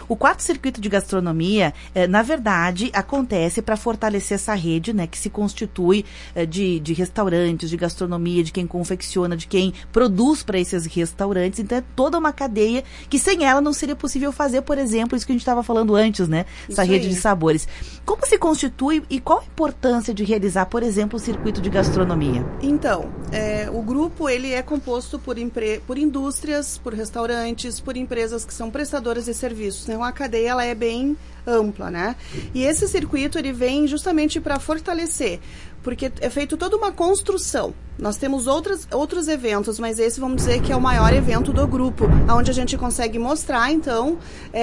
O quarto circuito de gastronomia, na verdade, acontece para fortalecer essa rede, né, que se constitui de restaurantes, de gastronomia, de quem confecciona, de quem produz para esses restaurantes. Então, é toda uma cadeia que sem ela não seria possível fazer, por exemplo, isso que a gente estava falando antes, né? Essa rede de sabores. Como se constitui e qual a importância de realizar, por exemplo, o circuito de gastronomia? Então, o grupo ele é composto por indústrias, por restaurantes, por empresas que são prestadoras de serviços, né? Uma cadeia ela é bem ampla, né? E esse circuito ele vem justamente para fortalecer, porque é feito toda uma construção. Nós temos outros eventos, mas esse vamos dizer que é o maior evento do grupo, onde a gente consegue mostrar, então,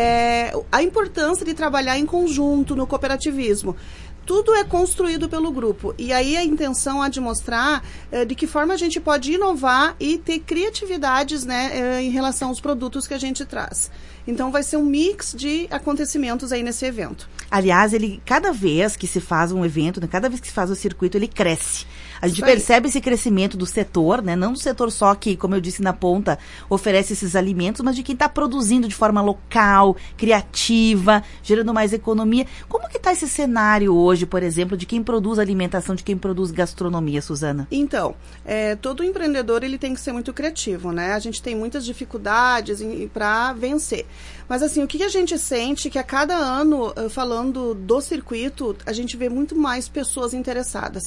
a importância de trabalhar em conjunto no cooperativismo. Tudo é construído pelo grupo. E aí a intenção é de mostrar de que forma a gente pode inovar e ter criatividades, né, em relação aos produtos que a gente traz. Então vai ser um mix de acontecimentos aí nesse evento. Aliás, cada vez que se faz um evento, né, cada vez que se faz o circuito, ele cresce. A gente percebe esse crescimento do setor, né? Não do setor só que, como eu disse na ponta, oferece esses alimentos, mas de quem está produzindo de forma local, criativa, gerando mais economia. Como que está esse cenário hoje, por exemplo, de quem produz alimentação, de quem produz gastronomia, Suzana? Então, todo empreendedor ele tem que ser muito criativo, né? A gente tem muitas dificuldades para vencer. Mas assim, o que a gente sente que a cada ano, falando do circuito, a gente vê muito mais pessoas interessadas.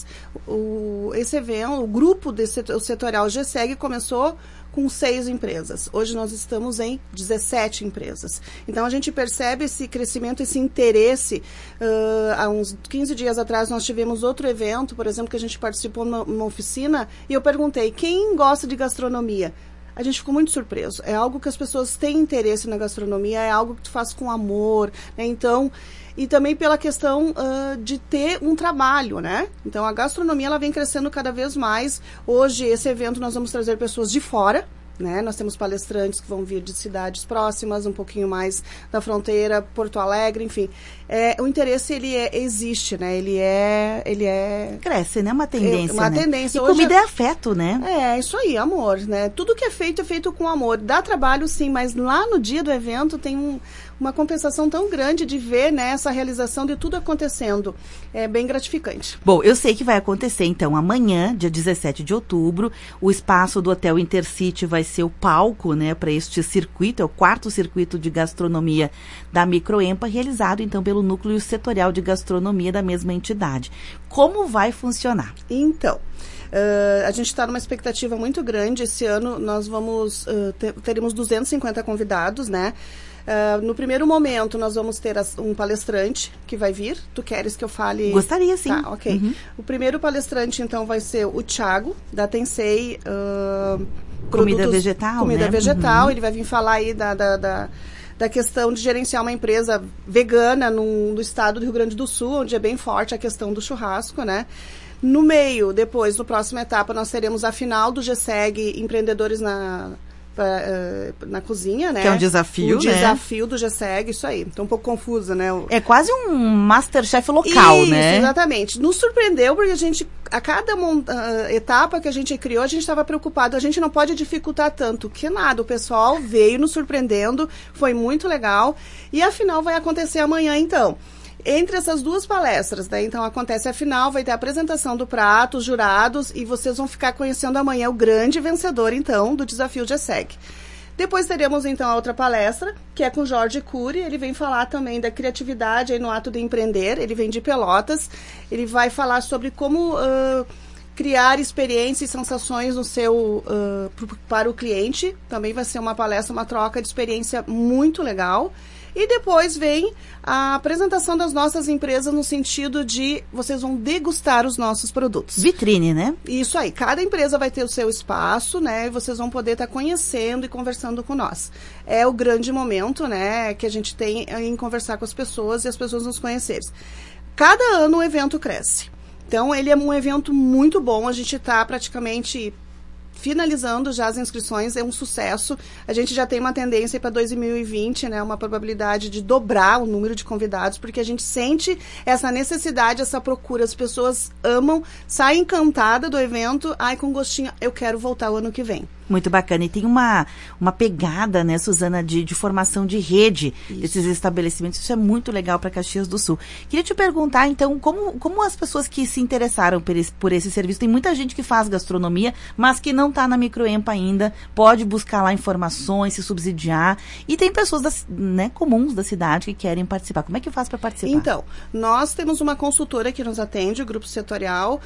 Esse evento, o grupo o setorial GSEG começou com 6 empresas. Hoje nós estamos em 17 empresas. Então a gente percebe esse crescimento, esse interesse. Há uns 15 dias atrás nós tivemos outro evento, por exemplo, que a gente participou numa oficina, e eu perguntei, quem gosta de gastronomia? A gente ficou muito surpreso. É algo que as pessoas têm interesse na gastronomia, é algo que tu faz com amor, né? Então, e também pela questão de ter um trabalho, né? Então, a gastronomia ela vem crescendo cada vez mais. Hoje, esse evento, nós vamos trazer pessoas de fora, né? Nós temos palestrantes que vão vir de cidades próximas, um pouquinho mais da fronteira, Porto Alegre, enfim. O interesse, existe, né? Ele é... Cresce, né? Uma tendência, uma né? tendência. E hoje comida é afeto, né? É isso aí, amor, né? Tudo que é feito com amor. Dá trabalho, sim, mas lá no dia do evento tem uma compensação tão grande de ver, né, essa realização de tudo acontecendo. É bem gratificante. Bom, eu sei que vai acontecer, então, amanhã, dia 17 de outubro, o espaço do Hotel Intercity vai ser o palco, né, para este circuito, é o quarto circuito de gastronomia da Microempa, realizado, então, pelo Núcleo Setorial de Gastronomia da mesma entidade. Como vai funcionar? Então, a gente está numa expectativa muito grande. Esse ano nós teremos 250 convidados, né? No primeiro momento, nós vamos ter um palestrante que vai vir. Tu queres que eu fale? Gostaria, sim. Tá, ok. Uhum. O primeiro palestrante, então, vai ser o Thiago, da Tensei Comida Vegetal, Comida né? Vegetal. Uhum. Ele vai vir falar aí da questão de gerenciar uma empresa vegana no estado do Rio Grande do Sul, onde é bem forte a questão do churrasco, né? No meio, depois, no próxima etapa, nós teremos a final do GSEG Empreendedores na cozinha, né? Que é um desafio, o desafio do GSEG, isso aí. Tô um pouco confusa, né? É quase um Masterchef local, isso, né? Exatamente. Nos surpreendeu porque a cada etapa que a gente criou, a gente estava preocupado. A gente não pode dificultar tanto. Que nada, o pessoal veio nos surpreendendo, foi muito legal. E a final vai acontecer amanhã, então. Entre essas duas palestras, né? Então acontece a final, vai ter a apresentação do prato, os jurados, e vocês vão ficar conhecendo amanhã o grande vencedor, então, do desafio GSEG. Depois teremos, então, a outra palestra, que é com Jorge Cury. Ele vem falar também da criatividade aí no ato de empreender. Ele vem de Pelotas. Ele vai falar sobre como criar experiências e sensações para o cliente. Também vai ser uma palestra, uma troca de experiência muito legal. E depois vem a apresentação das nossas empresas no sentido de vocês vão degustar os nossos produtos. Vitrine, né? Isso aí. Cada empresa vai ter o seu espaço, né? E vocês vão poder estar conhecendo e conversando com nós. É o grande momento, né, que a gente tem em conversar com as pessoas e as pessoas nos conhecerem. Cada ano o evento cresce. Então, ele é um evento muito bom. A gente está praticamente finalizando já as inscrições, é um sucesso. A gente já tem uma tendência para 2020, né, uma probabilidade de dobrar o número de convidados, porque a gente sente essa necessidade, essa procura. As pessoas amam, saem encantadas do evento, com gostinho, eu quero voltar o ano que vem. Muito bacana. E tem uma pegada, né, Suzana, de formação de rede desses estabelecimentos. Isso é muito legal para Caxias do Sul. Queria te perguntar, então, como as pessoas que se interessaram por esse serviço, tem muita gente que faz gastronomia, mas que não está na Microempa ainda, pode buscar lá informações, se subsidiar. E tem pessoas comuns da cidade que querem participar. Como é que faz para participar? Então, nós temos uma consultora que nos atende, o Grupo Setorial.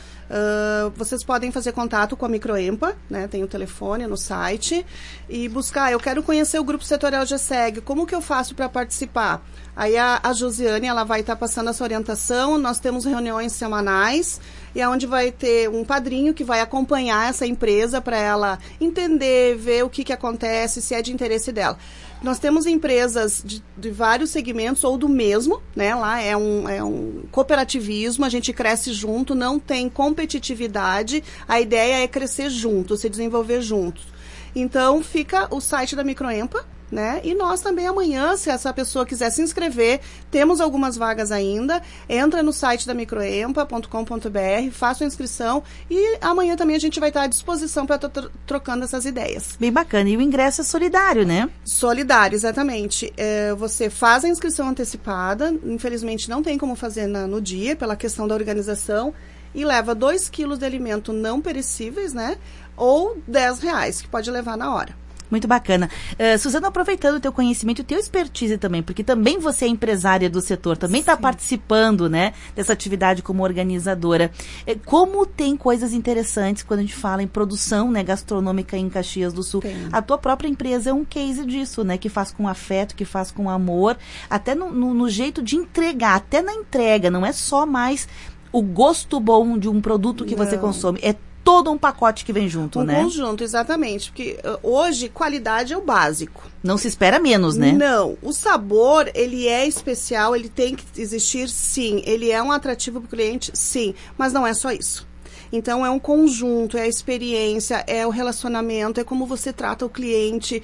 Vocês podem fazer contato com a Microempa, né? Tem o telefone no site, e buscar, eu quero conhecer o Grupo Setorial GESEG, como que eu faço para participar? Aí a Josiane, ela vai estar passando essa orientação, nós temos reuniões semanais, e é onde vai ter um padrinho que vai acompanhar essa empresa para ela entender, ver o que acontece, se é de interesse dela. Nós temos empresas de vários segmentos, ou do mesmo, né? Lá é um cooperativismo, a gente cresce junto, não tem competitividade, a ideia é crescer junto, se desenvolver juntos. Então, fica o site da Microempa, né? E nós também amanhã, se essa pessoa quiser se inscrever, temos algumas vagas ainda, entra no site da microempa.com.br, faça a inscrição, e amanhã também a gente vai estar à disposição para estar trocando essas ideias. Bem bacana. E o ingresso é solidário, né? Solidário, exatamente. Você faz a inscrição antecipada, infelizmente não tem como fazer no dia, pela questão da organização, e leva 2 quilos de alimento não perecíveis, né? Ou R$10, que pode levar na hora. Muito bacana. Suzana, aproveitando o teu conhecimento e o teu expertise também, porque também você é empresária do setor, também está participando, né, dessa atividade como organizadora. Como tem coisas interessantes quando a gente fala em produção, né, gastronômica em Caxias do Sul. Tem. A tua própria empresa é um case disso, né, que faz com afeto, que faz com amor, até no jeito de entregar, até na entrega, não é só mais o gosto bom de um produto que você consome, é todo um pacote que vem junto, né? Um conjunto, exatamente. Porque hoje, qualidade é o básico. Não se espera menos, né? Não. O sabor, ele é especial, ele tem que existir, sim. Ele é um atrativo para o cliente, sim. Mas não é só isso. Então, é um conjunto, é a experiência, é o relacionamento, é como você trata o cliente,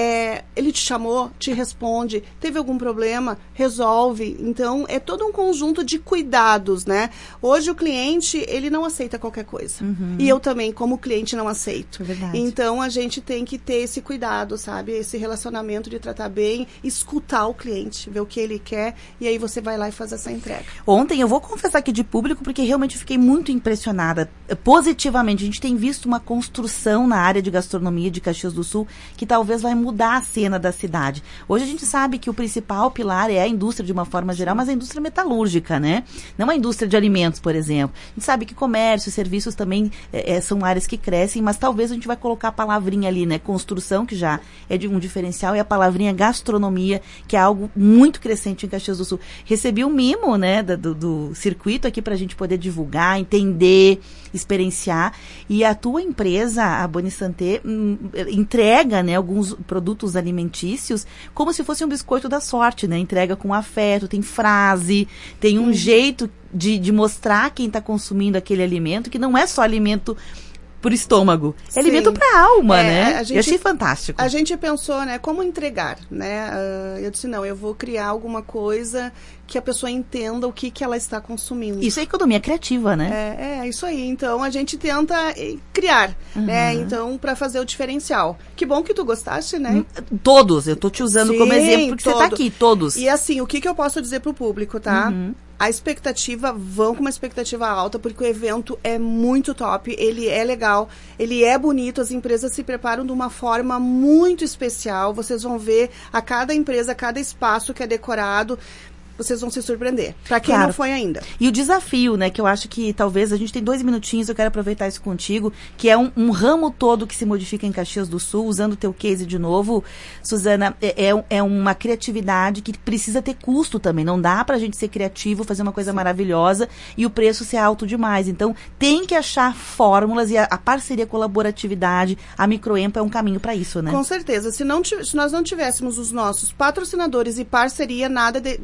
ele te chamou, te responde, teve algum problema, resolve. Então, é todo um conjunto de cuidados, né? Hoje, o cliente, ele não aceita qualquer coisa. Uhum. E eu também, como cliente, não aceito. É verdade. Então, a gente tem que ter esse cuidado, sabe? Esse relacionamento de tratar bem, escutar o cliente, ver o que ele quer, e aí você vai lá e faz essa entrega. Ontem, eu vou confessar aqui de público, porque realmente fiquei muito impressionada positivamente. A gente tem visto uma construção na área de gastronomia de Caxias do Sul que talvez vai mudar a cena da cidade. Hoje a gente sabe que o principal pilar é a indústria de uma forma geral, mas a indústria metalúrgica, né? Não a indústria de alimentos, por exemplo. A gente sabe que comércio e serviços também são áreas que crescem, mas talvez a gente vai colocar a palavrinha ali, né? Construção, que já é de um diferencial, e a palavrinha gastronomia, que é algo muito crescente em Caxias do Sul. Recebi um mimo, né, do circuito aqui pra gente poder divulgar, entender, experienciar, e a tua empresa, a Boni Santé, entrega, né, alguns produtos alimentícios como se fosse um biscoito da sorte, né? Entrega com afeto, tem frase, tem um jeito de mostrar quem está consumindo aquele alimento, que não é só alimento pro estômago, é alimento para alma, né? Eu achei fantástico. A gente pensou, né, como entregar, né? Eu disse, não, eu vou criar alguma coisa que a pessoa entenda o que ela está consumindo. Isso é economia criativa, né? É isso aí. Então, a gente tenta criar, né? Então, para fazer o diferencial. Que bom que tu gostaste, né? Todos. Eu tô te usando como exemplo, porque você tá aqui, todos. E assim, o que eu posso dizer pro público, tá? A expectativa, vão com uma expectativa alta, porque o evento é muito top, ele é legal, ele é bonito, as empresas se preparam de uma forma muito especial, vocês vão ver a cada empresa, a cada espaço que é decorado, vocês vão se surpreender. Para quem não foi ainda. E o desafio, né, que eu acho que talvez, a gente tem 2 minutinhos, eu quero aproveitar isso contigo, que é um ramo todo que se modifica em Caxias do Sul, usando o teu case de novo, Suzana, é uma criatividade que precisa ter custo também. Não dá pra gente ser criativo, fazer uma coisa maravilhosa e o preço ser alto demais. Então, tem que achar fórmulas, e a parceria, a colaboratividade, a Microempa é um caminho para isso, né? Com certeza. Se nós não tivéssemos os nossos patrocinadores e parceria, nada disso teria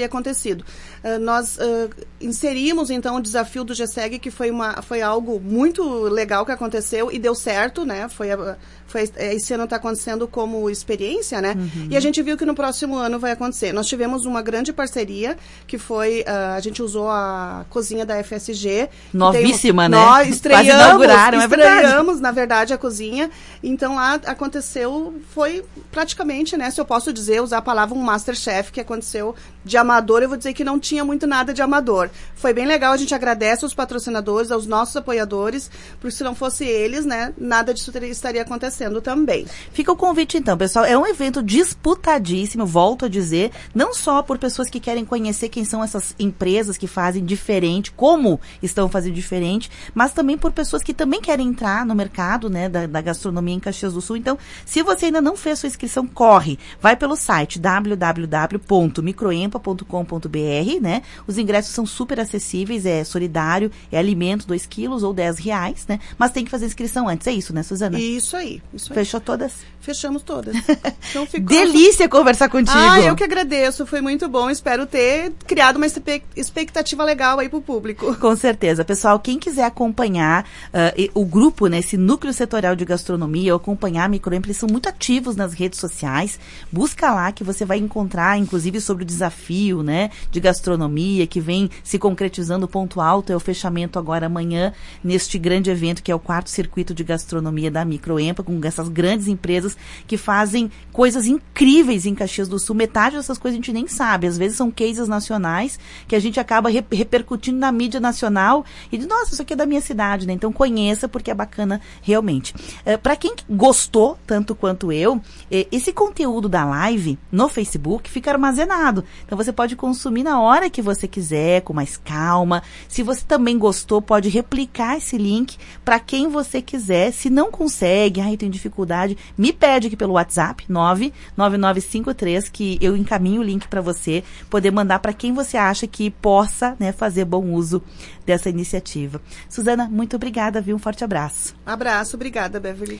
teria acontecido. Nós inserimos, então, o desafio do GSEG, que foi algo muito legal que aconteceu e deu certo, né? Esse ano está acontecendo como experiência, né? Uhum. E a gente viu que no próximo ano vai acontecer. Nós tivemos uma grande parceria, que foi, a gente usou a cozinha da FSG. Novíssima, né? Nós estreamos, na verdade, a cozinha. Então, lá aconteceu, foi praticamente, né? Se eu posso dizer, usar a palavra um Masterchef, que aconteceu de amador. Eu vou dizer que não tinha muito nada de amador. Foi bem legal, a gente agradece aos patrocinadores, aos nossos apoiadores, porque se não fosse eles, né? Nada disso estaria acontecendo também. Fica o convite, então, pessoal. É um evento disputadíssimo, volto a dizer, não só por pessoas que querem conhecer quem são essas empresas que fazem diferente, como estão fazendo diferente, mas também por pessoas que também querem entrar no mercado, né, da gastronomia em Caxias do Sul. Então, se você ainda não fez sua inscrição, corre. Vai pelo site www.microempa.com.br, né? Os ingressos são super acessíveis, é solidário, é alimento, 2 quilos ou R$10, né? Mas tem que fazer inscrição antes. É isso, né, Suzana? Isso aí. Fechou todas? Fechamos todas. Então, Delícia conversar contigo. Eu que agradeço. Foi muito bom. Espero ter criado uma expectativa legal aí pro público. Com certeza. Pessoal, quem quiser acompanhar o grupo, né, esse núcleo setorial de gastronomia, ou acompanhar a Microempa, eles são muito ativos nas redes sociais. Busca lá que você vai encontrar, inclusive, sobre o desafio, né, de gastronomia, que vem se concretizando. O ponto alto é o fechamento agora amanhã, neste grande evento, que é o 4º Circuito de Gastronomia da Microempa, com essas grandes empresas que fazem coisas incríveis em Caxias do Sul. Metade dessas coisas a gente nem sabe. Às vezes são cases nacionais que a gente acaba repercutindo na mídia nacional e diz, nossa, isso aqui é da minha cidade, né? Então conheça, porque é bacana realmente. Para quem gostou, tanto quanto eu, esse conteúdo da live no Facebook fica armazenado. Então você pode consumir na hora que você quiser, com mais calma. Se você também gostou, pode replicar esse link para quem você quiser. Se não consegue, tem dificuldade, me pede aqui pelo WhatsApp, 99953, que eu encaminho o link para você poder mandar para quem você acha que possa, né, fazer bom uso dessa iniciativa. Suzana, muito obrigada, viu? Um forte abraço. Abraço, obrigada, Beverly.